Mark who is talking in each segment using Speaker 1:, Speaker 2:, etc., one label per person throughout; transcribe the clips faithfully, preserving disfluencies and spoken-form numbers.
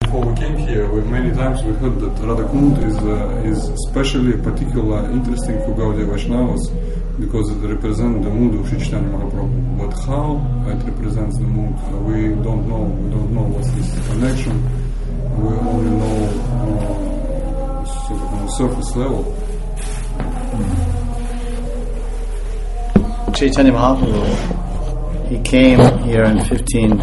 Speaker 1: before we came here, we, many times we heard that Radha-Kund is uh, is especially particular interesting for Gaudiya Vaishnavas because it represents the mood of Sri Chaitanya Mahaprabhu. But how it represents the mood, uh, we don't know. We don't know what's this connection. We only know uh, sort of on a surface level.
Speaker 2: Chaitanya Mahaprabhu, he came here in fifteen,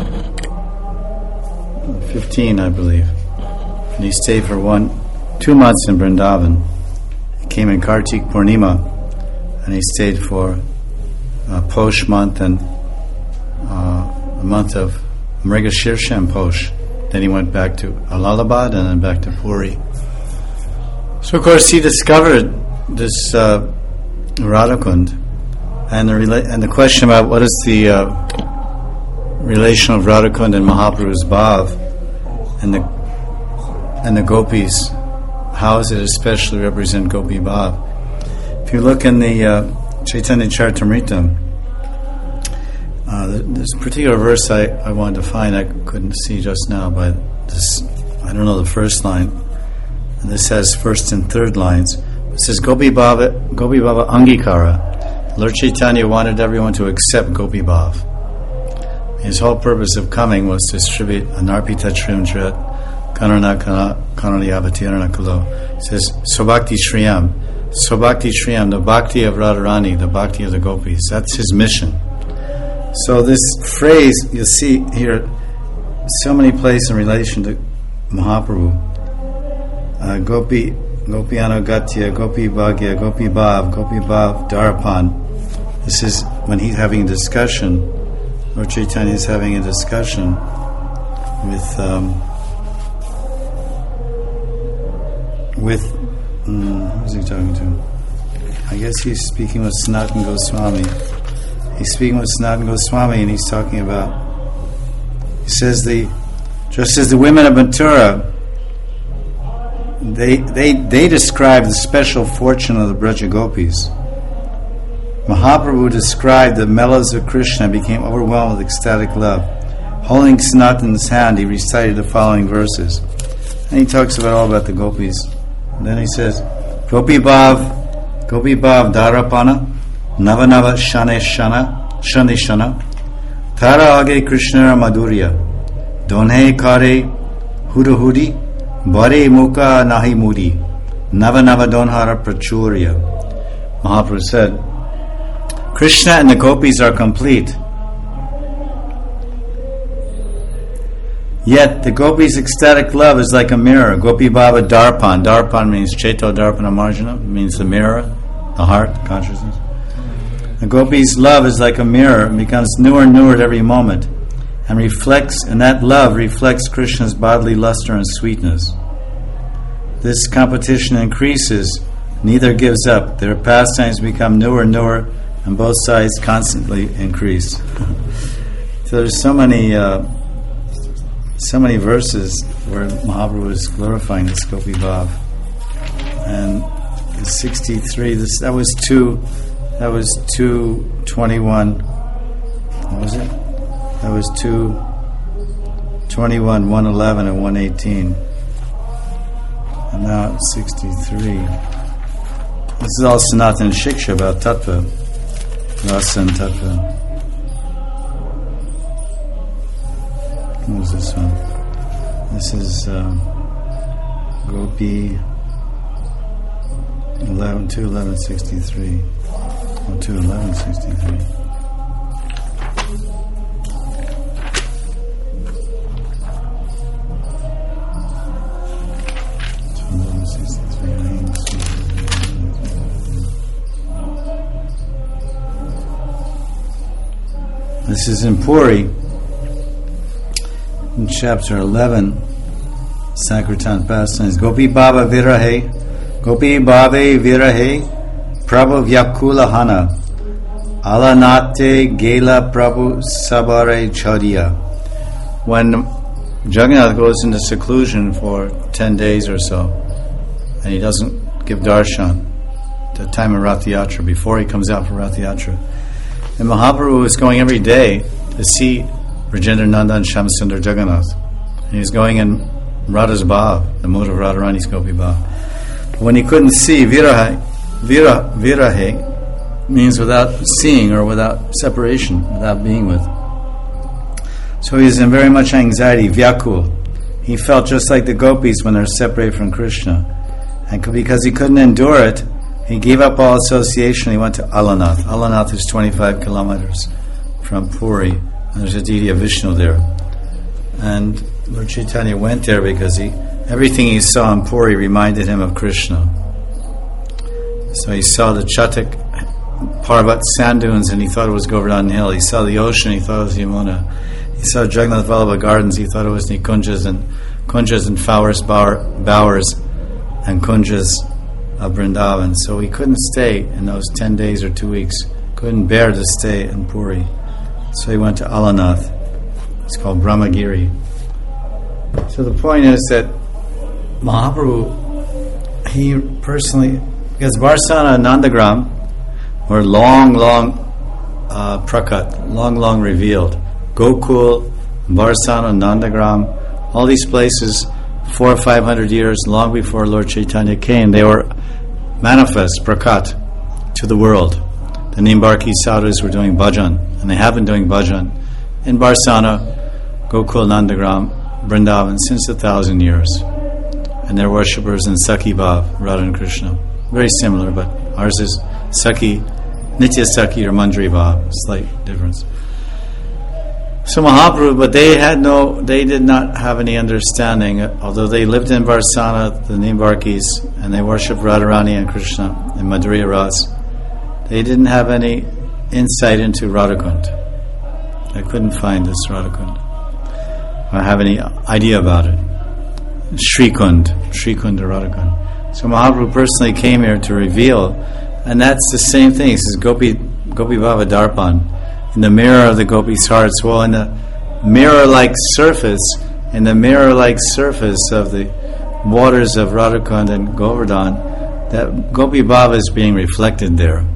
Speaker 2: fifteen, I believe, and he stayed for one, two months in Vrindavan. He came in Kartik Purnima, and he stayed for uh, Posh month and uh, a month of Mrigashirsha and Posh. Then he went back to Allahabad and then back to Puri. So of course he discovered this uh, Radha-Kund. And the rela- and the question about what is the uh, relation of Radha-Kund and Mahaprabhu's Bhav and the and the gopis, how does it especially represent Gopi Bhav? If you look in the uh, Chaitanya Charitamrita, uh, there's a particular verse I, I wanted to find, I couldn't see just now, but this, I don't know the first line, and this has first and third lines. It says Gopi Bhava, Gopi Bhava Angikara. Lord Chaitanya wanted everyone to accept Gopi Bhav. His whole purpose of coming was to distribute Anarpita Trimjat Kanana Kanani Avatirana Kulo. It says Sobhakti Shriyam. Sobhakti Shriyam, the bhakti of Radharani, the bhakti of the gopis. That's his mission. So this phrase you see here so many places in relation to Mahaprabhu. Uh, Gopi Gopi Anugatya, Gopi Bhagya, Gopi Bhav, Gopi Bhav Darapan. This is when he's having a discussion, Lord Chaitanya is having a discussion with um, with um, who's he talking to? I guess he's speaking with Sanatana Goswami. He's speaking with Sanatana Goswami, and he's talking about. He says the just as the women of Mathura, they they they describe the special fortune of the Braja Gopis. Mahaprabhu described the mellows of Krishna, became overwhelmed with ecstatic love. Holding Sanatana's hand, he recited the following verses. And he talks about all about the gopis. And then he says, Gopi Bhav, Gopi Bhav Dharapana, Nava Nava Shane Shana, Shani Shana, Tara Age Krishna Madhurya, Donhe Kare Huda Hudi, Bare Mukha Nahi Mudi, Nava Nava Donhara Prachurya. Mahaprabhu said, Krishna and the gopis are complete. Yet the gopis' ecstatic love is like a mirror. Gopi Bhava Darpan. Darpan means Cheto Darpana Marjana, means the mirror, the heart, consciousness. The gopis' love is like a mirror and becomes newer and newer at every moment, and reflects, and that love reflects Krishna's bodily luster and sweetness. This competition increases, neither gives up. Their pastimes become newer and newer, and both sides constantly increase. So there's so many, uh, so many verses where Mahaprabhu is glorifying this Gopi Bhav. And sixty-three, this that was two, that was two twenty-one. What was it? That was two twenty-one, one eleven, and one eighteen. And now it's sixty-three. This is all Sanatana Shiksha about Tattva. Rasa and Tattva. What was this one? This is um, Gopi eleven, two eleven sixty-three. Or two eleven sixty-three. This is in Puri, in chapter eleven, Sankirtan pastimes. Gopi Bhava Virahe, Gopi Bhave Virahe, Prabhu Vyakula Hana, Alanate Gela Prabhu Sabare Chadiya. When Jagannath goes into seclusion for ten days or so, and he doesn't give darshan at the time of Rath Yatra, before he comes out for Rath Yatra, and Mahaprabhu is going every day to see Rajendra Nandan Shyamsundar Jagannath. And he's going in Radha's bhav, the mood of Radharani's Gopi bhav. When he couldn't see, viraha, vira, virahe means without seeing or without separation, without being with. So he was in very much anxiety, vyakul. He felt just like the gopis when they're separated from Krishna. And because he couldn't endure it, he gave up all association. He went to Alanath. Alanath is twenty-five kilometers from Puri. And there's a deity of Vishnu there. And Lord Chaitanya went there because he everything he saw in Puri reminded him of Krishna. So he saw the Chatak Parvat sand dunes and he thought it was Govardhan Hill. He saw the ocean, he thought it was Yamuna. He saw Jagannath Vallabha Gardens, he thought it was Nikunjas and Kunjas and Flowers, Bowers and Kunjas of Vrindavan. So he couldn't stay in those ten days or two weeks. Couldn't bear to stay in Puri. So he went to Alanath. It's called Brahmagiri. So the point is that Mahaprabhu, he personally, because Barsana and Nandagram were long, long uh, prakat, long, long revealed. Gokul, Barsana, Nandagram, all these places, four or five hundred years, long before Lord Chaitanya came, they were manifest, prakat, to the world. The Nimbarki sadhus were doing bhajan, and they have been doing bhajan in Barsana, Gokul, Nandagram, Vrindavan since a thousand years. And they're worshippers in Sakhi Bhav, Radha and Krishna. Very similar, but ours is Sakhi, Nitya Sakhi or Mandri Bhav, slight difference. So Mahaprabhu, but they had no, they did not have any understanding, although they lived in Barsana, the Nimbarkis, and they worshipped Radharani and Krishna in Madhurya Ras. They didn't have any insight into Radhakund. They couldn't find this Radhakund or have any idea about it. Shrikund, Shrikund or Radhakund. So Mahaprabhu personally came here to reveal, and that's the same thing. He says, Gopi, Gopi Bhava Darpan, in the mirror of the gopis' hearts. Well, in the mirror-like surface, in the mirror-like surface of the waters of Radhakund and Govardhan, that Gopi Bhava is being reflected there.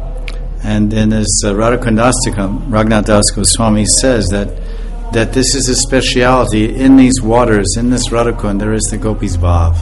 Speaker 2: And in his uh, Radhakundastakam, Raghunath Das Goswami says that that this is a speciality in these waters, in this Radhakund, there is the Gopis Bhav.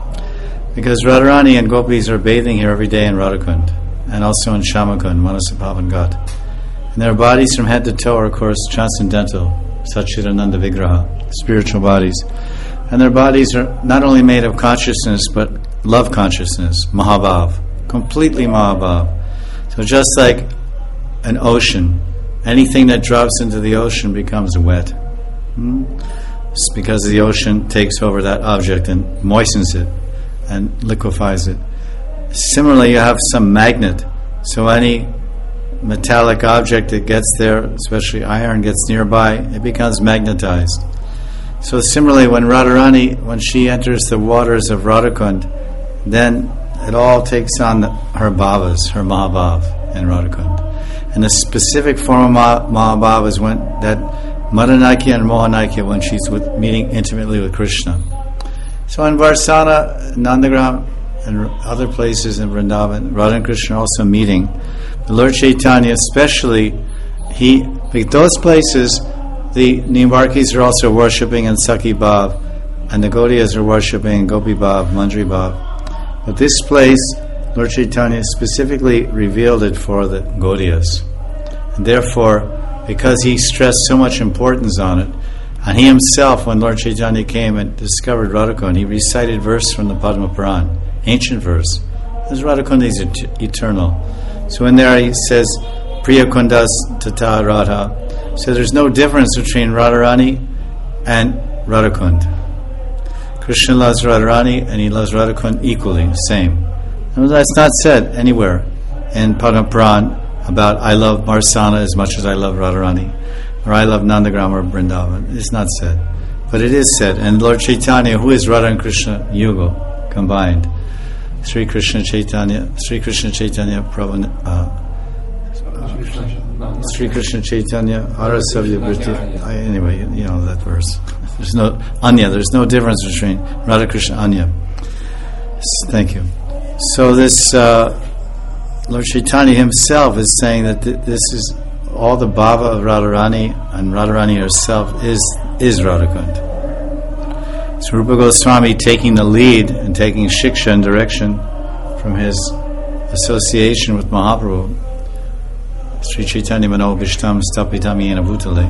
Speaker 2: Because Radharani and Gopis are bathing here every day in Radhakund, and also in Shamakund, Manasapavan Ghat. And their bodies from head to toe are, of course, transcendental, Satchidananda Vigraha, spiritual bodies. And their bodies are not only made of consciousness, but love consciousness, Mahabhav, completely Mahabhav. So just like an ocean, anything that drops into the ocean becomes wet. Hmm? It's because the ocean takes over that object and moistens it and liquefies it. Similarly, you have some magnet. So any metallic object that gets there, especially iron, gets nearby, it becomes magnetized. So similarly, when Radharani, when she enters the waters of Radhakund, then it all takes on the, her bhavas, her Mahabhav in Radhakund. And the specific form of Mah- Mahabhav is when that Madanakya and Mohanakya, when she's with, meeting intimately with Krishna. So in Varsana, Nandagram, and other places in Vrindavan, Radha and Krishna are also meeting. The Lord Chaitanya, especially, he, those places, the Nimbarkis are also worshipping in Sakhi Bhav, and the Gaudiyas are worshipping in Gopi Bhav, Mandri Bhav. But this place, Lord Chaitanya specifically revealed it for the Gaudiyas. And therefore, because he stressed so much importance on it, and he himself, when Lord Chaitanya came and discovered Radhakund, he recited verse from the Padma Puran, ancient verse. This Radhakund is et- eternal. So in there he says, Priya Kundas Tata Radha. So there's no difference between Radharani and Radhakund. Krishna loves Radharani and he loves Radhakund equally, same. And that's not said anywhere in Padma Puran about I love Marsana as much as I love Radharani, or I love Nandagram or Vrindavan. It's not said. But it is said. And Lord Chaitanya, who is Radha and Krishna Yugo combined, Sri Krishna Chaitanya, Sri Krishna Chaitanya Prabhu, uh, Sri Krishna Chaitanya Arasavya Vritti. Anyway, you know that verse. There's no Anya. There's no difference between Radha Krishna Anya. Thank you. So this uh, Lord Chaitanya himself is saying that th- this is all the bhava of Radharani, and Radharani herself is is Radhakund. So Rupa Goswami, taking the lead and taking shiksha and direction from his association with Mahaprabhu, Sri Chaitanya Manobhishtam Stapitam Yena Bhutale,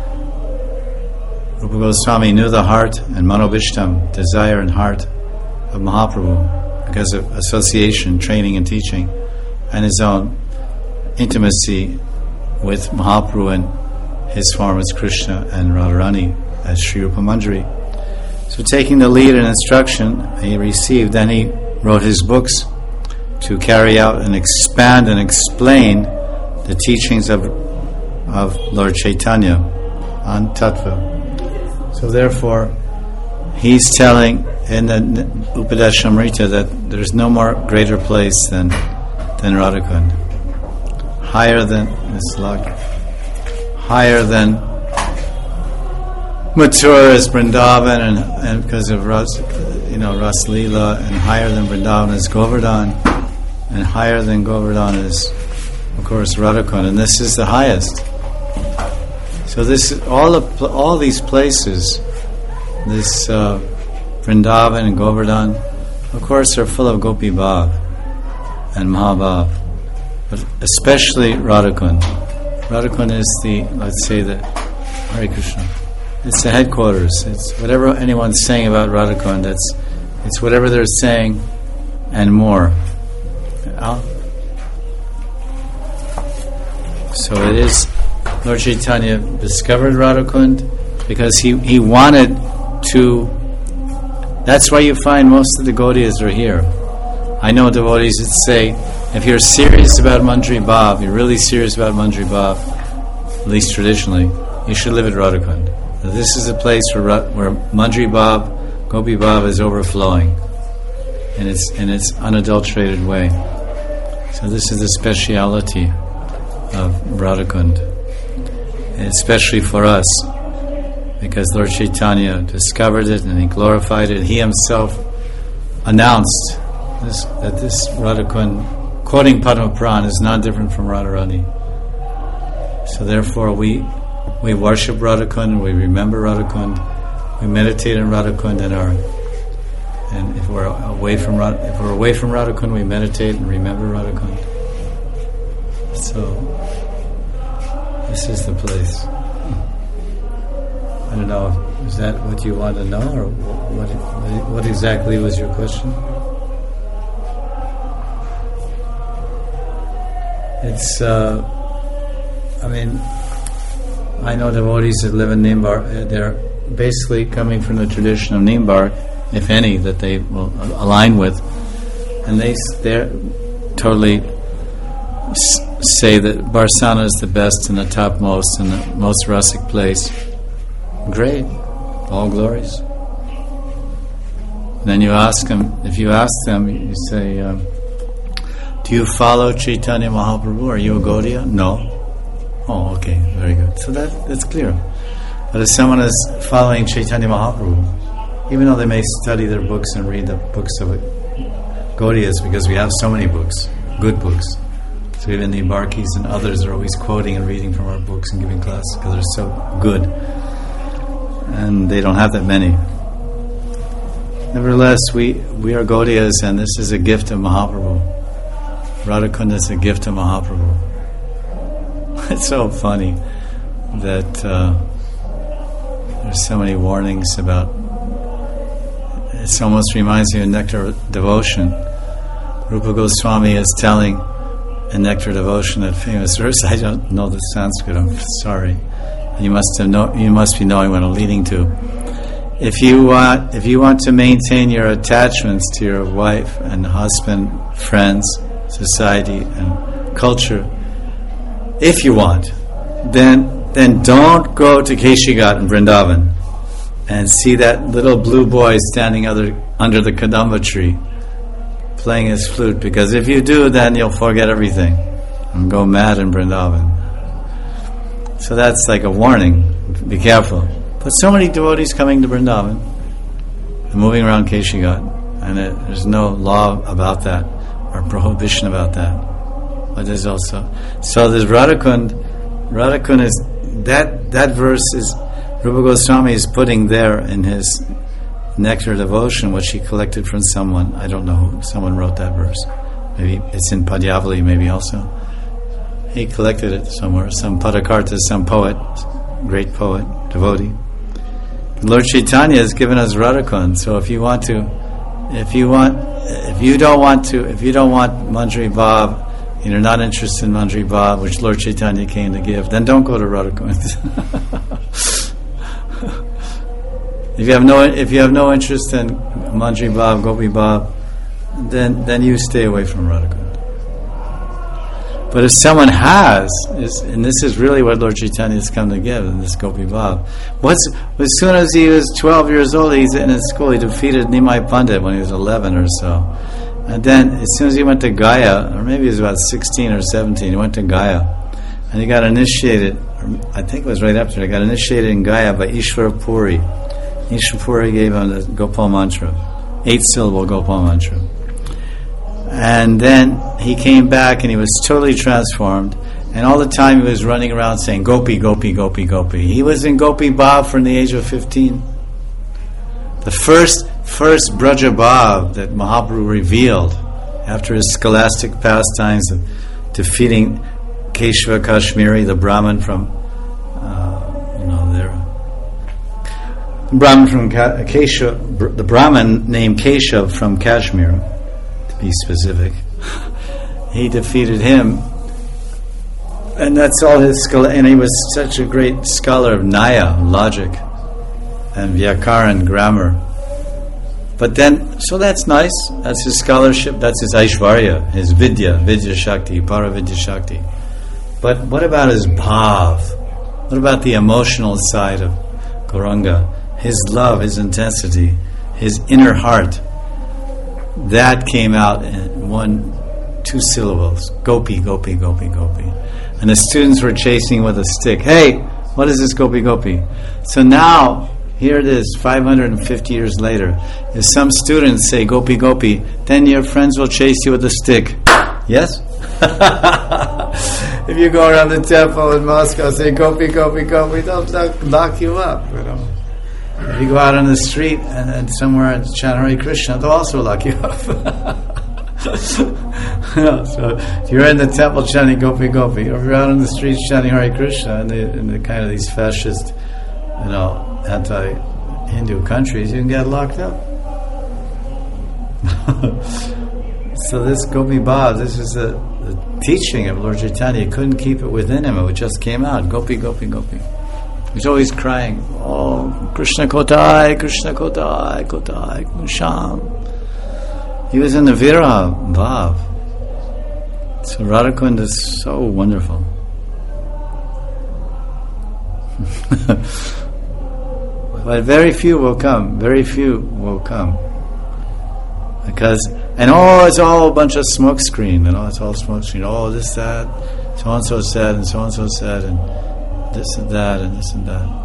Speaker 2: Rupa Goswami knew the heart and Manobhishtam, desire and heart of Mahaprabhu because of association, training and teaching, and his own intimacy with Mahaprabhu and his form as Krishna and Radharani as Sri Rupa Manjari. So taking the lead and instruction he received, then he wrote his books to carry out and expand and explain the teachings of of Lord Chaitanya on Tattva. So therefore, he's telling in the Upadeshamrita that there's no more greater place than than Radhakund, higher than this luck, higher than Mathura is Vrindavan, and, and because of Ras, you know, Ras Leela, and higher than Vrindavan is Govardhan, and higher than Govardhan is, of course, Radhakund, and this is the highest. So this, all of, all these places, this uh, Vrindavan and Govardhan, of course, are full of Gopi Bhav and Mahabhav, but especially Radhakund. Radhakund is the, let's say, the Hare Krishna. It's the headquarters. It's whatever anyone's saying about Radhakund. It's it's whatever they're saying and more. Uh, so it is. Lord Chaitanya discovered Radhakund because he, he wanted to. That's why you find most of the Gaudiyas are here. I know devotees that say, if you're serious about Manjari Bhav, you're really serious about Manjari Bhav, at least traditionally, you should live at Radhakund. This is a place where where Manjari Bhav, Gopi Bhav is overflowing in its in its unadulterated way. So this is the speciality of Radhakund, and especially for us, because Lord Chaitanya discovered it and he glorified it. He himself announced this, that this Radhakund, quoting Padma Puran, is not different from Radharani. So therefore we We worship Radhakund, we remember Radhakund, we meditate on Radhakund, and our and if we're away from if we're away from Radhakund, we meditate and remember Radhakund. So this is the place. I don't know. Is that what you want to know, or what? What exactly was your question? It's. Uh, I mean. I know devotees that live in Nimbar, they're basically coming from the tradition of Nimbar, if any, that they will align with, and they they totally s- say that Barsana is the best and the topmost and the most rustic place. Great, all glories. And then you ask them, if you ask them, you say, um, do you follow Chaitanya Mahaprabhu? Are you a Gaudiya? No. Oh, okay, very good. So that that's clear. But if someone is following Chaitanya Mahaprabhu, even though they may study their books and read the books of Gaudiyas, because we have so many books, good books. So even the Barkis and others are always quoting and reading from our books and giving class because they're so good. And they don't have that many. Nevertheless, we, we are Gaudiyas, and this is a gift of Mahaprabhu. Radhakund is a gift of Mahaprabhu. It's so funny that uh, there's so many warnings about. It almost reminds me of Nectar of Devotion. Rupa Goswami is telling in Nectar of Devotion that famous verse. I don't know the Sanskrit. I'm sorry. You must have know. You must be knowing what I'm leading to. If you want, if you want to maintain your attachments to your wife and husband, friends, society, and culture. If you want, then then don't go to Keshigat in Vrindavan and see that little blue boy standing under, under the Kadamba tree playing his flute, because if you do, then you'll forget everything and go mad in Vrindavan. So that's like a warning. Be careful. But so many devotees coming to Vrindavan and moving around Keshigat, and it, there's no law about that or prohibition about that. But there's also so there's Radhakund. Radhakund is that that verse is Rupa Goswami is putting there in his nectar devotion, which he collected from someone. I don't know who. Someone wrote that verse. Maybe it's in Padyavali, maybe also. He collected it somewhere. Some Padakarta, some poet, great poet, devotee. Lord Chaitanya has given us Radhakund. So if you want to, if you want, if you don't want to, if you don't want Manjari Bhav, and you're not interested in Manjari Bhav, which Lord Chaitanya came to give, then don't go to Radhakund. If you have no, if you have no interest in Manjari Bhav, Gopi Bhav, then then you stay away from Radhakund. But if someone has, is, and this is really what Lord Chaitanya has come to give in this Gopi Bhav. What's, as soon as he was twelve years old, he's in his school. He defeated Nimai Pandit when he was eleven or so. And then, as soon as he went to Gaya, or maybe he was about sixteen or seventeen, he went to Gaya, and he got initiated. I think it was right after. He got initiated in Gaya by Ishvara Puri. Ishvara Puri gave him the Gopal mantra, eight-syllable Gopal mantra. And then he came back and he was totally transformed. And all the time he was running around saying, Gopi, Gopi, Gopi, Gopi. He was in Gopi Bhav from the age of fifteen. The first first Braja Bhav that Mahaprabhu revealed after his scholastic pastimes of defeating Keshava Kashmiri, the Brahmin from, uh, you know, there. The Brahmin from Ka- Keshav, the Brahmin named Keshav from Kashmir, be specific. He defeated him, and that's all his scholar. And he was such a great scholar of Nyaya, logic, and Vyakaran, grammar. But then, so that's nice. That's his scholarship. That's his Aishvarya, his Vidya, Vidya Shakti, Paravidya Shakti. But what about his bhav? What about the emotional side of Gauranga? His love, his intensity, his inner heart. That came out in one, two syllables. Gopi, Gopi, Gopi, Gopi. And the students were chasing with a stick. Hey, what is this Gopi, Gopi? So now, here it is, five hundred fifty years later. If some students say Gopi, Gopi, then your friends will chase you with a stick. Yes? If you go around the temple in Moscow and say Gopi, Gopi, Gopi, they'll lock you up, you know. If you go out on the street and, and somewhere and chant Hare Krishna, they'll also lock you up. So if you're in the temple chanting Gopi Gopi, or if you're out on the streets chanting Hare Krishna in the, in the kind of these fascist, you know, anti-Hindu countries, you can get locked up. So this Gopi Bhav, this is the, the teaching of Lord Chaitanya. He couldn't keep it within him. It just came out. Gopi, Gopi, Gopi. He's always crying, oh, Krishna Kotai, Krishna Kotai, Kotai, Sham. He was in the Viraha Bhav. So Radhakund is so wonderful. But very few will come, very few will come. Because, and oh, it's all a bunch of smoke screen, and oh, it's all smoke screen. Oh, this, that, so-and-so said, and so-and-so said, and this and that, and this and that.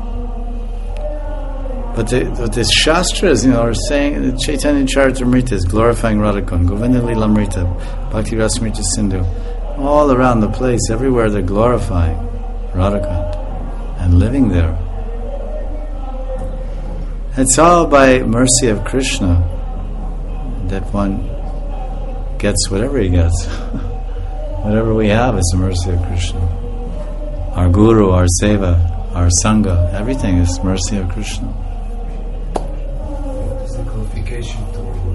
Speaker 2: But the, but the Shastras, you know, are saying, the Chaitanya Charitamrita is glorifying Radhakund, Govinda Lilamrita, Bhakti Rasamrita Sindhu, all around the place, everywhere they're glorifying Radhakund and living there. It's all by mercy of Krishna that one gets whatever he gets. Whatever we have is the mercy of Krishna. Our Guru, our Seva, our Sangha, everything is mercy of Krishna.
Speaker 3: What is the qualification to